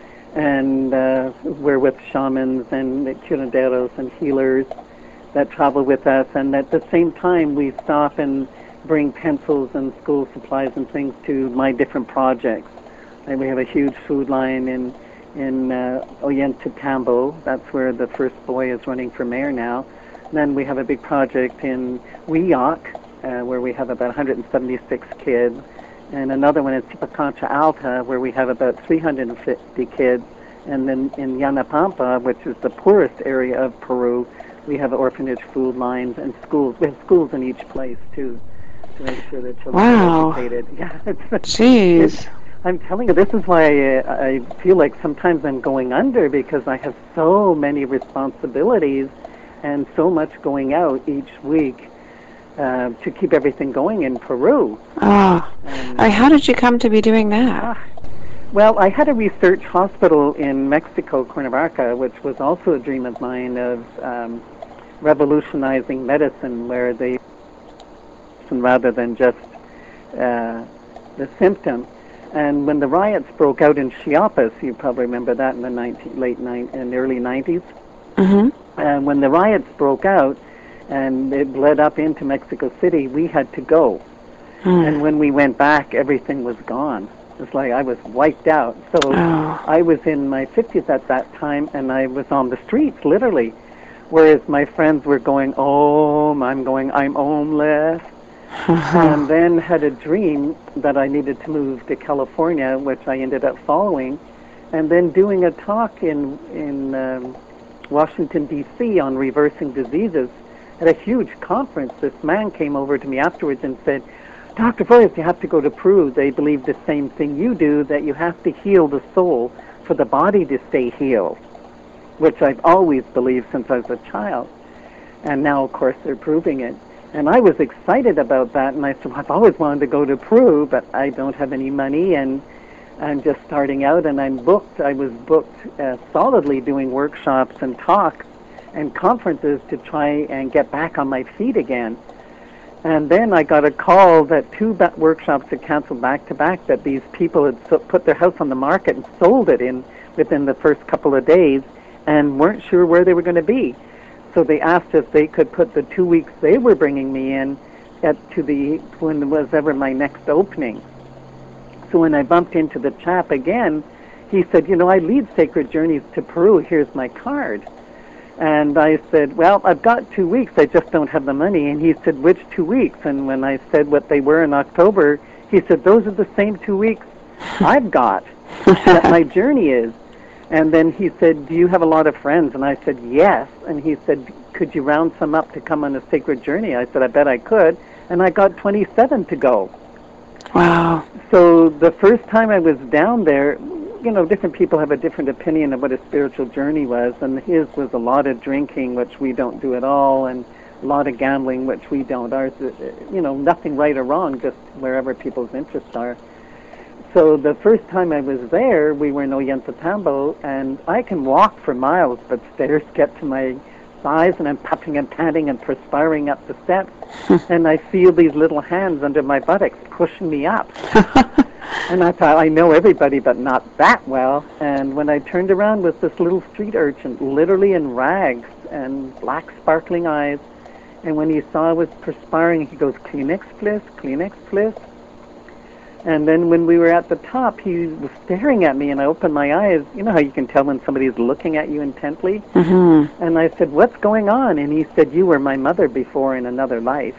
and uh, we're with shamans and curanderos and healers that travel with us, and at the same time we stop and bring pencils and school supplies and things to my different projects. And we have a huge food line in in uh, Ollantaytambo. That's where the first boy is running for mayor now. And then we have a big project in Wiyok, uh, where we have about one hundred seventy-six kids, and another one in Zipaconcha Alta, where we have about three hundred fifty kids. And then in Yanapampa, which is the poorest area of Peru, we have orphanage food lines and schools. We have schools in each place, too, to make sure that children Wow. are educated. Yeah, it's, Jeez. it's, I'm telling you, this is why I, I feel like sometimes I'm going under, because I have so many responsibilities and so much going out each week uh, to keep everything going in Peru. Oh. And, I, how did you come to be doing that? ah, well, I had a research hospital in Mexico, Cuernavaca, which was also a dream of mine of um, revolutionizing medicine, where they, rather than just uh, the symptom. And when the riots broke out in Chiapas, you probably remember that in the nineteen, late ni- in the early nineties. Mm-hmm. And when the riots broke out and it bled up into Mexico City, we had to go. Mm. And when we went back, everything was gone. It's like I was wiped out. So Oh. I was in my fifties at that time, and I was on the streets, literally. Whereas my friends were going home, I'm going, I'm homeless. And then had a dream that I needed to move to California, which I ended up following, and then doing a talk in in um, Washington, D C on reversing diseases at a huge conference. This man came over to me afterwards and said, Doctor Forrest, you have to go to Peru. They believe the same thing you do, that you have to heal the soul for the body to stay healed, which I've always believed since I was a child. And now, of course, they're proving it. And I was excited about that, and I said, well, I've always wanted to go to Peru, but I don't have any money, and I'm just starting out, and I'm booked. I was booked uh, solidly doing workshops and talks and conferences to try and get back on my feet again. And then I got a call that two ba- workshops had canceled back-to-back, that these people had so- put their house on the market and sold it in within the first couple of days and weren't sure where they were going to be. So they asked if they could put the two weeks they were bringing me in at to the when was ever my next opening. So when I bumped into the chap again, he said, you know, I lead Sacred Journeys to Peru. Here's my card. And I said, well, I've got two weeks. I just don't have the money. And he said, which two weeks? And when I said what they were in October, he said, those are the same two weeks I've got that my journey is. And then he said, do you have a lot of friends? And I said, yes. And he said, could you round some up to come on a Sacred Journey? I said, I bet I could. And I got twenty-seven to go. Wow. So the first time I was down there, you know, different people have a different opinion of what a spiritual journey was, and his was a lot of drinking, which we don't do at all, and a lot of gambling, which we don't. Ours, you know, nothing right or wrong, just wherever people's interests are. So the first time I was there, we were in Ollantaytambo, and I can walk for miles, but stairs get to my thighs, and I'm puffing and panting and perspiring up the steps, and I feel these little hands under my buttocks pushing me up. And I thought, I know everybody, but not that well. And when I turned around with this little street urchin, literally in rags and black sparkling eyes, and when he saw I was perspiring, he goes, Kleenex, please, Kleenex, please. And then when we were at the top, he was staring at me, and I opened my eyes. You know how you can tell when somebody's looking at you intently? Mm-hmm. And I said, what's going on? And he said, you were my mother before in another life.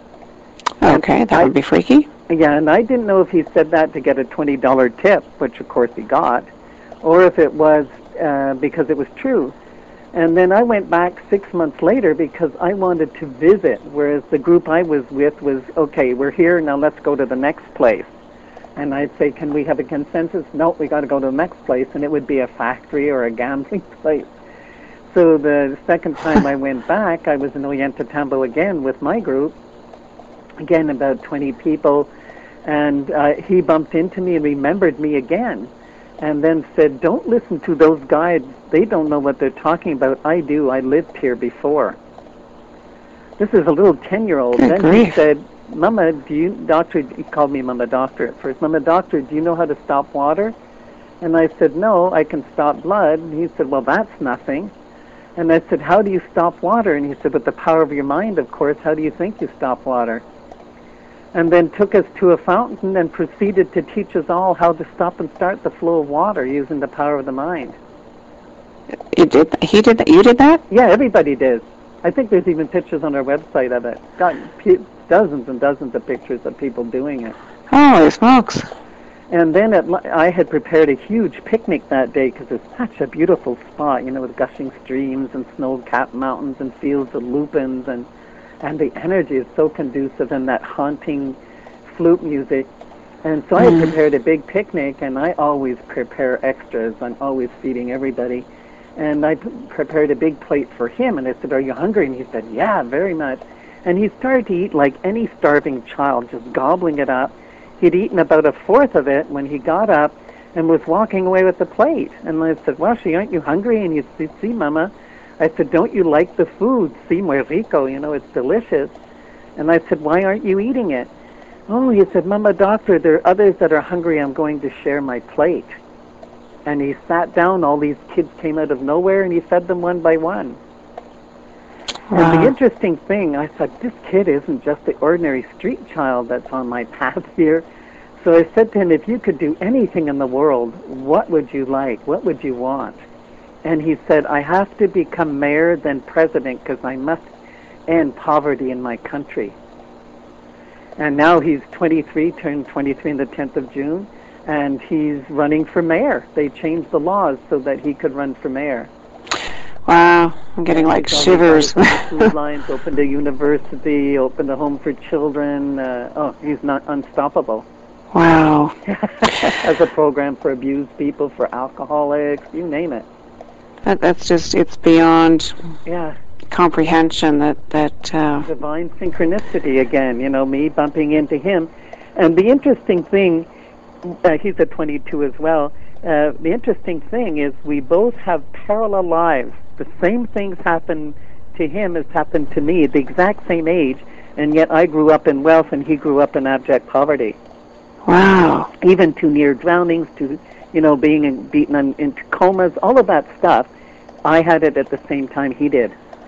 Okay, that I, would be freaky. Yeah, and I didn't know if he said that to get a twenty dollar tip, which of course he got, or if it was uh, because it was true. And then I went back six months later because I wanted to visit, whereas the group I was with was, okay, we're here, now let's go to the next place. And I'd say, can we have a consensus? No, we got to go to the next place, and it would be a factory or a gambling place. So the second time I went back, I was in Ollantaytambo again with my group, again about twenty people, and uh, he bumped into me and remembered me again, and then said, don't listen to those guides. They don't know what they're talking about. I do. I lived here before. This is a little ten-year-old. Good Then grief. he said, Mama, do you, doctor, he called me Mama Doctor at first. Mama Doctor, do you know how to stop water? And I said, no, I can stop blood. And he said, well, that's nothing. And I said, how do you stop water? And he said, with the power of your mind, of course. How do you think you stop water? And then took us to a fountain and proceeded to teach us all how to stop and start the flow of water using the power of the mind. You did. He did that. You did that? Yeah, everybody did. I think there's even pictures on our website of it. Got p- dozens and dozens of pictures of people doing it. Holy smokes! And then at, I had prepared a huge picnic that day because it's such a beautiful spot, you know, with gushing streams and snow-capped mountains and fields of lupins, and and the energy is so conducive and that haunting flute music. And so I had prepared a big picnic, and I always prepare extras. I'm always feeding everybody. And I p- prepared a big plate for him, and I said, are you hungry? And he said, yeah, very much. And he started to eat like any starving child, just gobbling it up. He'd eaten about a fourth of it when he got up and was walking away with the plate. And I said, well, she, aren't you hungry? And he said, see, Mama. I said, don't you like the food? Si, muy rico, you know, it's delicious. And I said, why aren't you eating it? Oh, he said, Mama Doctor, there are others that are hungry. I'm going to share my plate. And he sat down. All these kids came out of nowhere, and he fed them one by one. Wow. And the interesting thing, I thought, this kid isn't just the ordinary street child that's on my path here. So I said to him, if you could do anything in the world, what would you like? What would you want? And he said, I have to become mayor, then president, because I must end poverty in my country. And now he's twenty-three, turned twenty-three on the tenth of June, and he's running for mayor. They changed the laws so that he could run for mayor. Wow, I'm getting like He's shivers. opened food lines, opened a university, opened a home for children. Uh, oh, he's not unstoppable. Wow. Has a program for abused people, for alcoholics, you name it. That, that's just, it's beyond Yeah. comprehension that, that uh, Divine synchronicity again, you know, me bumping into him. And the interesting thing, uh, he's at twenty-two as well, uh, the interesting thing is we both have parallel lives. The same things happen to him as happened to me, the exact same age, and yet I grew up in wealth and he grew up in abject poverty. wow. Even to near drownings, to, you know, being in, beaten in, into comas, all of that stuff. I had it at the same time he did.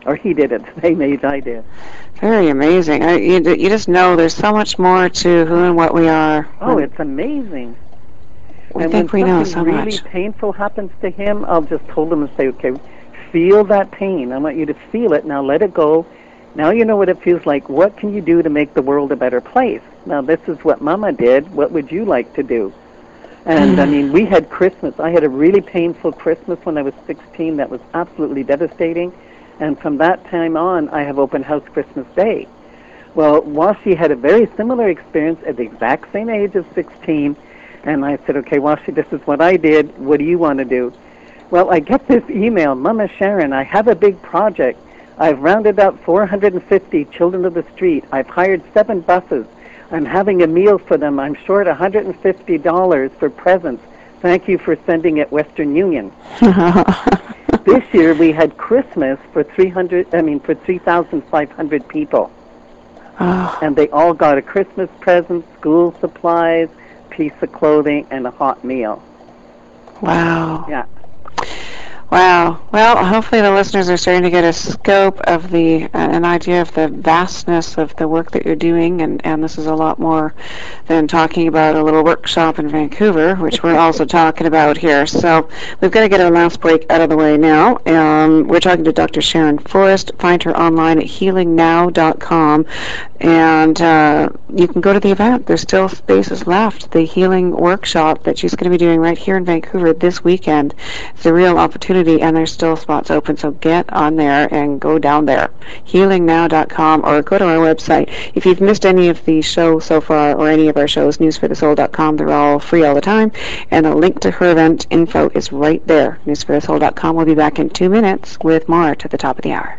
Or he did it. They made I did. Very amazing. I, you, you just know there's so much more to who and what we are. Oh, it's amazing. We and think when we know something so really much. painful happens to him, I'll just hold him and say, okay, feel that pain. I want you to feel it. Now let it go. Now you know what it feels like. What can you do to make the world a better place? Now this is what Mama did. What would you like to do? And I mean, we had Christmas. I had a really painful Christmas when I was sixteen that was absolutely devastating. And from that time on, I have open house Christmas Day. Well, Washi had a very similar experience at the exact same age of sixteen. And I said, okay, Washi, this is what I did. What do you want to do? Well, I get this email, Mama Sharon, I have a big project. I've rounded up four hundred fifty children of the street. I've hired seven buses. I'm having a meal for them. I'm short one hundred fifty dollars for presents. Thank you for sending it Western Union. This year we had Christmas for three hundred. I mean, for three thousand five hundred people, Oh, and they all got a Christmas present, school supplies, piece of clothing, and a hot meal. wow. Yeah. Wow. Well, hopefully the listeners are starting to get a scope of the, uh, an idea of the vastness of the work that you're doing, and, and this is a lot more than talking about a little workshop in Vancouver, which we're also talking about here. So we've got to get our last break out of the way now. Um, we're talking to Doctor Sharon Forrest. Find her online at healing now dot com, and uh, you can go to the event. There's still spaces left. The healing workshop that she's going to be doing right here in Vancouver this weekend. It's a real opportunity, and there's still spots open, so get on there and go down there, healing now dot com, or go to our website. If you've missed any of the show so far, or any of our shows, news for the soul dot com, they're all free all the time, and a link to her event info is right there, news for the soul dot com. We'll be back in two minutes with more to the top of the hour.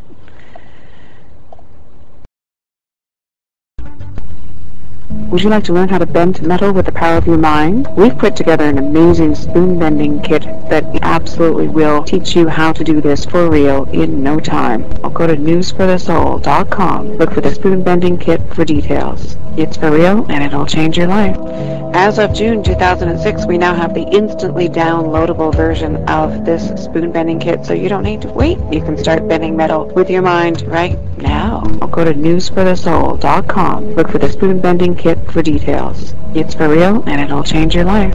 Would you like to learn how to bend metal with the power of your mind? We've put together an amazing spoon bending kit that absolutely will teach you how to do this for real in no time. I'll go to news for the soul dot com. Look for the spoon bending kit for details. It's for real, and it'll change your life. As of June two thousand six, we now have the instantly downloadable version of this spoon bending kit, so you don't need to wait. You can start bending metal with your mind right now. I'll go to news for the soul dot com. Look for the spoon bending kit for details. It's for real, and it'll change your life.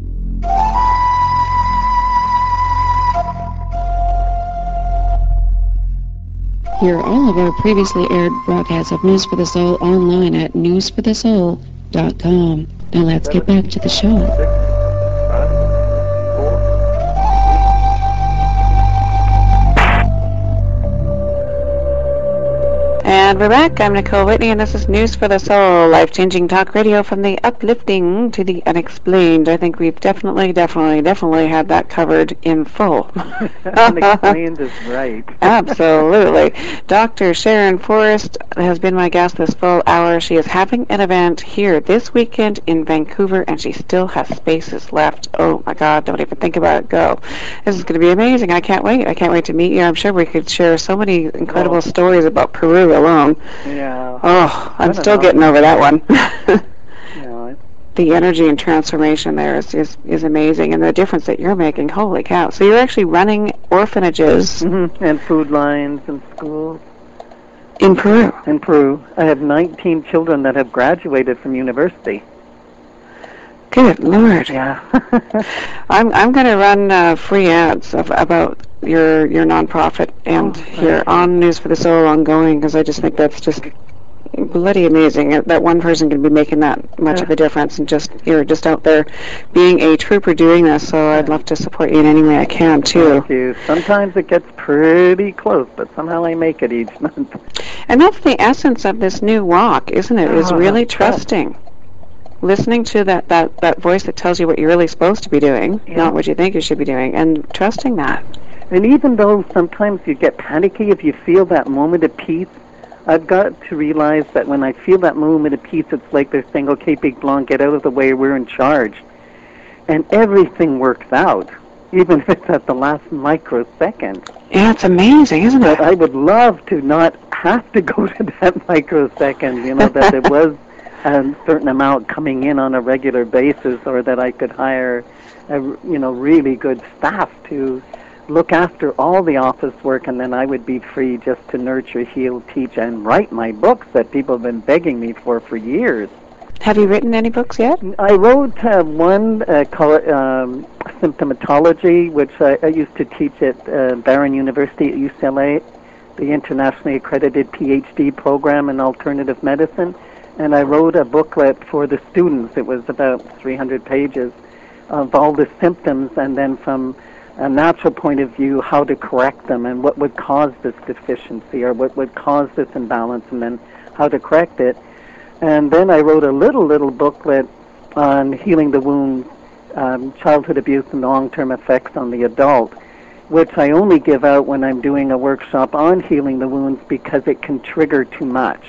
Hear all of our previously aired broadcasts of News for the Soul online at news for the soul dot com. Now let's get back to the show. And we're back. I'm Nicole Whitney, and this is News for the Soul, life-changing talk radio from the uplifting to the unexplained. I think we've definitely, definitely, definitely had that covered in full. Unexplained is right. Absolutely. Doctor Sharon Forrest has been my guest this full hour. She is having an event here this weekend in Vancouver, and she still has spaces left. Oh, my God, don't even think about it. Go. This is going to be amazing. I can't wait. I can't wait to meet you. I'm sure we could share so many incredible Oh. stories about Peru alone. Yeah. Oh, I'm I don't still know. getting over that one. Yeah. The energy and transformation there is, is, is amazing, and the difference that you're making, holy cow. So you're actually running orphanages Mm-hmm. And food lines and schools in Peru. in Peru. I have nineteen children that have graduated from university. Good Lord. Yeah. I'm I'm going to run uh, free ads of, about your your nonprofit and Oh, here thank you. on News for the Soul ongoing, because I just think that's just bloody amazing that one person can be making that much of a difference, and just you're just out there being a trooper doing this. So I'd love to support you in any way I can too. Thank you. Sometimes it gets pretty close, but somehow I make it each month. And that's the essence of this new walk, isn't it? Is Oh, really that's trusting. Listening to that, that, that voice that tells you what you're really supposed to be doing, Yeah. not what you think you should be doing, and trusting that. And even though sometimes you get panicky, if you feel that moment of peace, I've got to realize that when I feel that moment of peace, it's like they're saying, okay, Big Blonde, get out of the way, we're in charge. And everything works out, even if it's at the last microsecond. Yeah, it's amazing, isn't But it? I would love to not have to go to that microsecond, you know, that there was a certain amount coming in on a regular basis, or that I could hire, a, you know, really good staff to look after all the office work, and then I would be free just to nurture, heal, teach, and write my books that people have been begging me for for years. Have you written any books yet? I wrote uh, one uh, called um, Symptomatology, which I, I used to teach at uh, Barron University at U C L A, the internationally accredited P H D program in alternative medicine. And I wrote a booklet for the students. It was about three hundred pages of all the symptoms, and then from a natural point of view, how to correct them and what would cause this deficiency or what would cause this imbalance, and then how to correct it. And then I wrote a little, little booklet on healing the wound, um, childhood abuse and long-term effects on the adult, which I only give out when I'm doing a workshop on healing the wounds because it can trigger too much.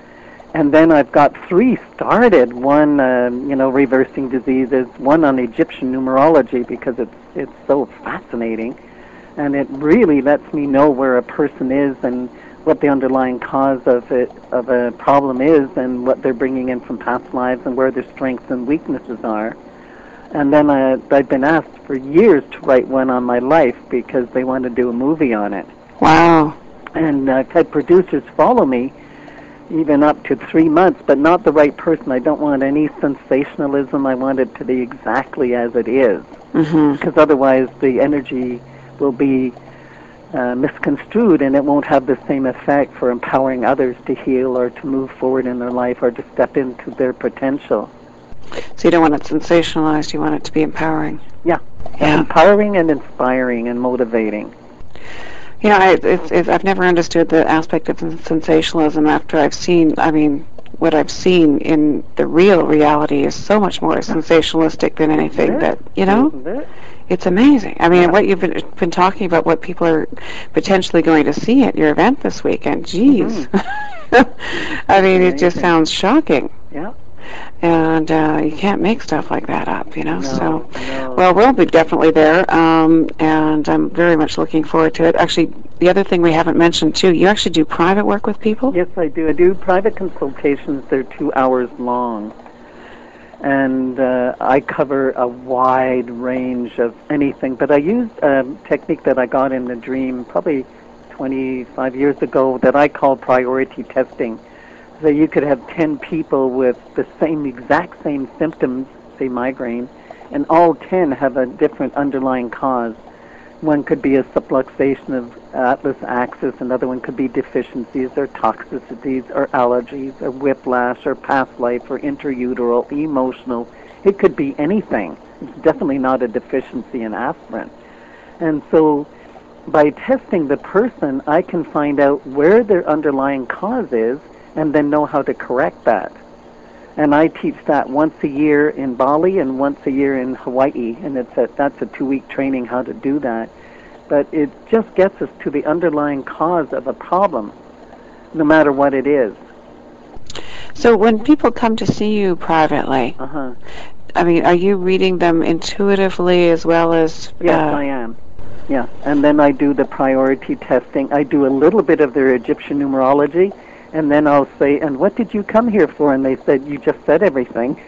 And then I've got three started, one, um, you know, reversing diseases, one on Egyptian numerology because it's, it's so fascinating. And it really lets me know where a person is and what the underlying cause of it of a problem is, and what they're bringing in from past lives, and where their strengths and weaknesses are. And then I, I've been asked for years to write one on my life because they want to do a movie on it. Wow. And uh, I've had producers follow me even up to three months, but not the right person. I don't want any sensationalism. I want it to be exactly as it is, Mm-hmm. because otherwise the energy will be Uh, misconstrued, and it won't have the same effect for empowering others to heal or to move forward in their life or to step into their potential. So you don't want it sensationalized, you want it to be empowering. Yeah, Yeah. empowering and inspiring and motivating. You know, I, it's, it's, I've never understood the aspect of sensationalism after I've seen, I mean, what I've seen in the real reality is so much more sensationalistic than anything Isn't that, it? you know? Isn't it? It's amazing. I mean, Yeah. what you've been, been talking about, what people are potentially going to see at your event this weekend, geez. I mean, it just Amazing. sounds shocking. Yeah. And uh, you can't make stuff like that up, you know? No, so, no. well, we'll be definitely there, um, and I'm very much looking forward to it. Actually, the other thing we haven't mentioned, too, you actually do private work with people? Yes, I do. I do private consultations. They're two hours long. And uh, I cover a wide range of anything. But I use a technique that I got in the dream probably twenty-five years ago that I call priority testing. So you could have ten people with the same exact same symptoms, say migraine, and all ten have a different underlying cause. One could be a subluxation of Atlas axis, another one could be deficiencies or toxicities or allergies or whiplash or past life or intrauteral, emotional. It could be anything. It's definitely not a deficiency in aspirin. And so by testing the person, I can find out where their underlying cause is and then know how to correct that. And I teach that once a year in Bali and once a year in Hawaii, and it's a, that's a two-week training how to do that. But it just gets us to the underlying cause of a problem, no matter what it is. So when people come to see you privately, Uh-huh. I mean, are you reading them intuitively as well as... Yes, uh, I am. Yeah, and then I do the priority testing. I do a little bit of their Egyptian numerology, and then I'll say, and what did you come here for? And they said, you just said everything.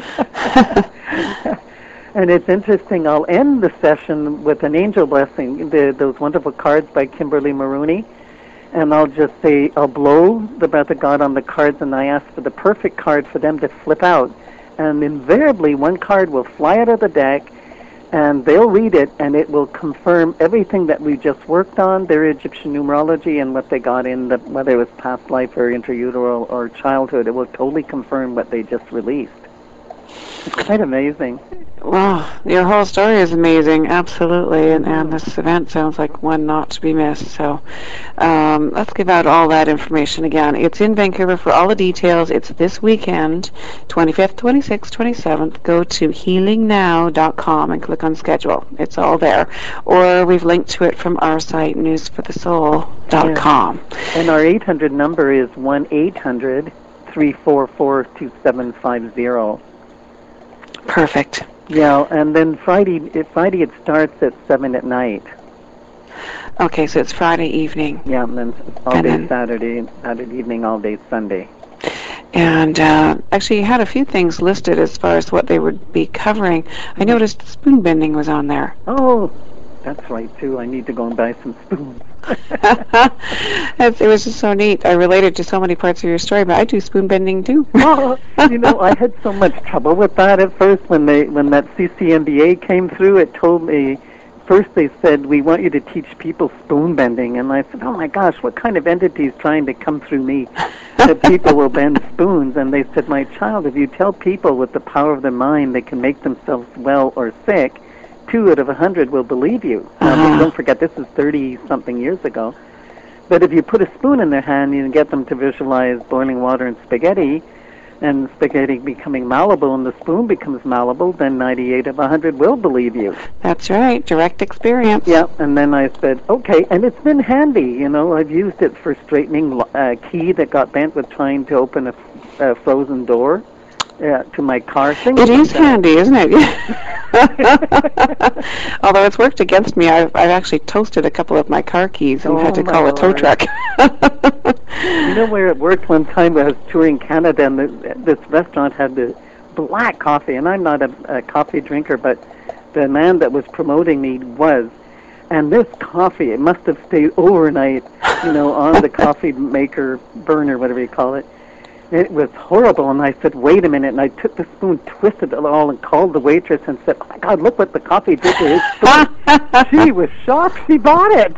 And it's interesting, I'll end the session with an angel blessing, the, those wonderful cards by Kimberly Maroney, and I'll just say, I'll blow the breath of God on the cards, and I ask for the perfect card for them to flip out. And invariably, one card will fly out of the deck, and they'll read it, and it will confirm everything that we just worked on, their Egyptian numerology and what they got in, the, whether it was past life or intrauteral or childhood. It will totally confirm what they just released. It's quite amazing. Wow, your whole story is amazing, absolutely, and, and this event sounds like one not to be missed. So um, let's give out all that information again. It's in Vancouver. For all the details, it's this weekend, twenty-fifth, twenty-sixth, twenty-seventh. Go to healing now dot com and click on schedule. It's all there. Or we've linked to it from our site, news for the soul dot com. Yeah. And our eight hundred number is one eight hundred, three four four, two seven five zero. Perfect. Yeah, and then Friday, it, Friday it starts at seven at night. Okay, so it's Friday evening. Yeah, and then all And day then- Saturday, Saturday evening, all day Sunday. And uh, actually, you had a few things listed as far as what they would be covering. I noticed spoon bending was on there. Oh, that's right, too. I need to go and buy some spoons. That's, it was just so neat. I related to so many parts of your story, but I do spoon bending too. Oh, you know, I had so much trouble with that at first when they when that C C M B A came through. It told me, first they said, we want you to teach people spoon bending. And I said, oh my gosh, what kind of entity is trying to come through me that people will bend spoons? And they said, my child, if you tell people with the power of their mind they can make themselves well or sick, two out of a hundred will believe you. Now, Uh-huh. don't forget, this is thirty-something years ago. But if you put a spoon in their hand, you can get them to visualize boiling water and spaghetti, and spaghetti becoming malleable, and the spoon becomes malleable, then ninety-eight of a hundred will believe you. That's right, direct experience. Yeah, and then I said, okay, and it's been handy, you know. I've used it for straightening a key that got bent with trying to open a, a frozen door uh, to my car. Things It like is that. handy, isn't it? Although it's worked against me, I've, I've actually toasted a couple of my car keys and Oh, had to my call a tow Lord. truck. You know where it worked one time? I was touring Canada, and the, this restaurant had the black coffee, and I'm not a, a coffee drinker, but the man that was promoting me was. And this coffee, it must have stayed overnight, you know, on the coffee maker burner, whatever you call it. It was horrible, and I said, wait a minute, and I took the spoon, twisted it all, and called the waitress and said, oh my God, look what the coffee did to his spoon. She was shocked. She bought it.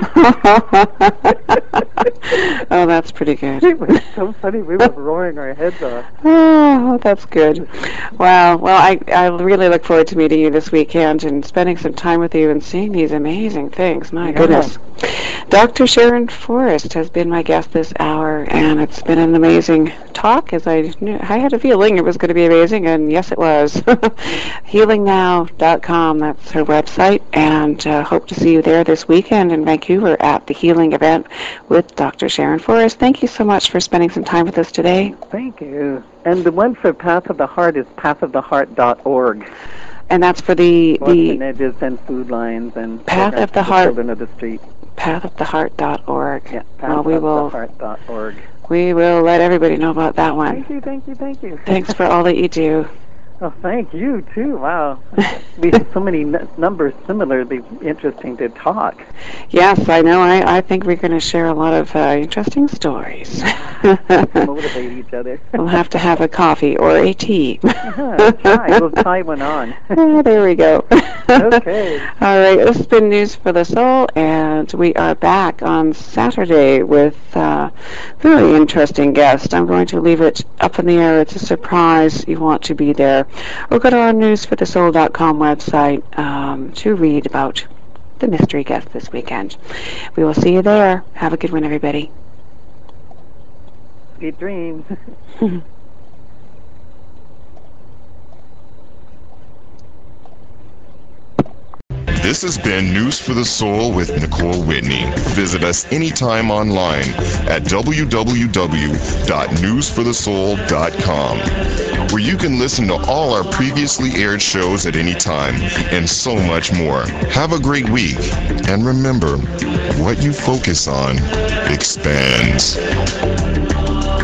Oh, that's pretty good. It was so funny. We were roaring our heads off. Oh, that's good. Wow. Well, I, I really look forward to meeting you this weekend and spending some time with you and seeing these amazing things. My Yeah. goodness. Doctor Sharon Forrest has been my guest this hour, and it's been an amazing talk, as I knew. I had a feeling it was going to be amazing, and yes, it was. healing now dot com, that's her website, and uh, hope to see you there this weekend in Vancouver at the Healing event with Doctor Sharon Forrest. Thank you so much for spending some time with us today. Thank you. And the one for Path of the Heart is path of the heart dot org. And that's for the, the Orphanages and food lines and Path programs of the for Heart. Children of the Street. path of the heart dot org. Yeah, Well, we path of will, the heart dot org. we will let everybody know about that one. Thank you, thank you, thank you. Thanks for all that you do. Oh, thank you, too. Wow. We have so many n- numbers similarly interesting to talk. Yes, I know. I, I think we're going to share a lot of uh, interesting stories. Motivate each other. We'll have to have a coffee or a tea. Uh-huh, try. We'll try one on. Ah, there we go. Okay. All right, this has been News for the Soul, and we are back on Saturday with a very interesting guest. I'm going to leave it up in the air. It's a surprise. You want to be there. Or go to our news for the soul dot com website um, to read about the mystery guest this weekend. We will see you there. Have a good one, everybody. Sweet dreams. This has been News for the Soul with Nicole Whitney. Visit us anytime online at w w w dot news for the soul dot com, where you can listen to all our previously aired shows at any time and so much more. Have a great week, and remember, what you focus on expands.